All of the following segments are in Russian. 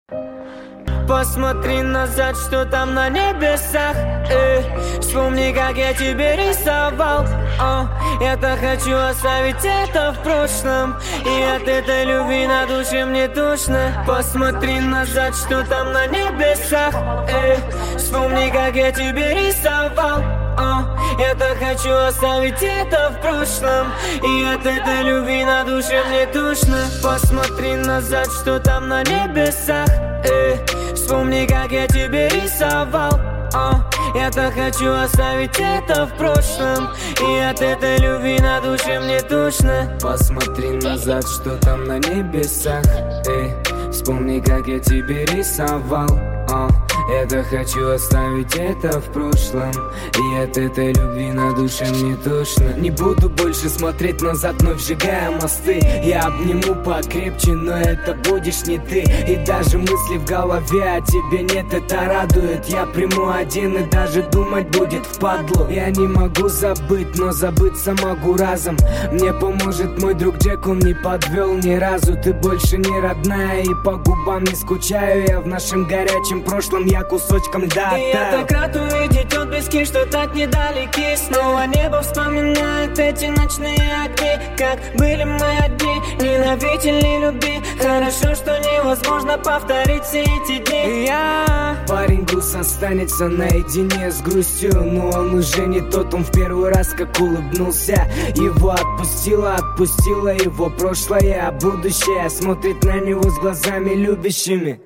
Посмотри назад, что там на небесах. Вспомни, как я тебе рисовал. Я-то хочу оставить это в прошлом, и от этой любви на душе мне тошно. Посмотри назад, что там на небесах. Вспомни, как я тебе рисовал. Я-то хочу оставить это в прошлом, и от этой любви на душе мне тошно. Посмотри назад, что там на небесах. Вспомни, как я тебе рисовал. Я-то хочу оставить это в прошлом, и от этой любви на душе мне тошно. Посмотри назад, что там на небесах. Вспомни, как я тебе рисовал. Я-то хочу оставить это в прошлом, и от этой любви на душе мне тошно. Не буду больше смотреть назад, вновь сжигая мосты. Я обниму покрепче, но это будешь не ты. И даже мысли в голове о тебе нет, это радует. Я приму один, и даже думать будет впадлу. Я не могу забыть, но забыться могу разом. Мне поможет мой друг Джек, он не подвел ни разу. Ты больше не родная, и по губам не скучаю я. В нашем горячем прошлом я кусочком льда и я так рад увидеть отблески, что так недалеки. Снова небо вспоминает эти ночные огни, как были мы одни, ненавидели любви. Хорошо, что невозможно повторить все эти дни. Парень груз останется наедине с грустью, но он уже не тот, он в первый раз как улыбнулся. Его отпустила его прошлое, а будущее смотрит на него с глазами любящими.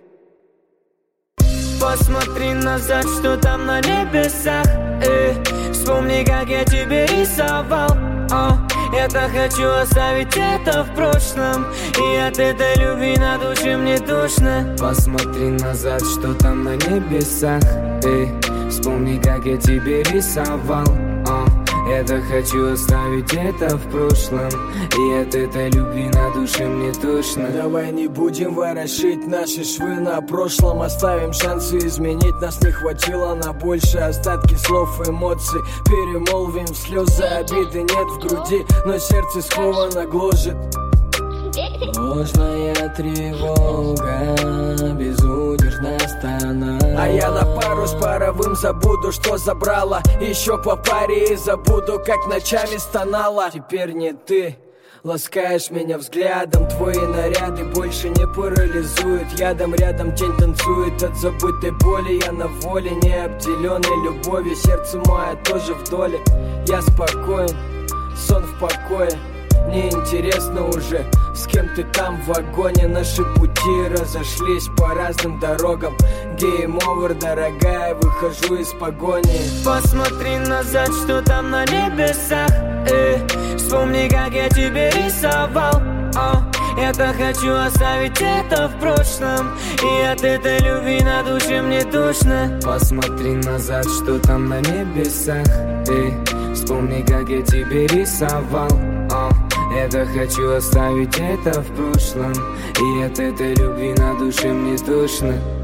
Посмотри назад, что там на небесах. Вспомни, как я тебе рисовал. Я-то хочу оставить это в прошлом, и от этой любви на душе мне тошно. Посмотри назад, что там на небесах. Вспомни, как я тебе рисовал. Я-то хочу оставить это в прошлом, и от этой любви на душе мне тошно. Давай не будем ворошить наши швы на прошлом. Оставим шансы изменить, нас не хватило на больше. Остатки слов, эмоций перемолвим в слезы. Обиды нет в груди, но сердце сковано гложет. Ложная тревога безудержно стонает. А я на пару с паровым забуду, что забрала. Еще по паре и забуду, как ночами стонала. Теперь не ты ласкаешь меня взглядом, твои наряды больше не парализуют. Ядом рядом тень танцует от забытой боли. Я на воле, не обделенной любовью. Сердце мое тоже в доле. Я спокоен, сон в покое. Мне интересно уже, с кем ты там в вагоне. Наши пути разошлись по разным дорогам. Game over, дорогая, выхожу из погони. Посмотри назад, что там на небесах. Вспомни, как я тебе рисовал. Я-то хочу оставить это в прошлом, и от этой любви на душе мне тошно. Посмотри назад, что там на небесах. Вспомни, как я тебе рисовал. Я-то хочу оставить это в прошлом, и от этой любви на душе мне тошно.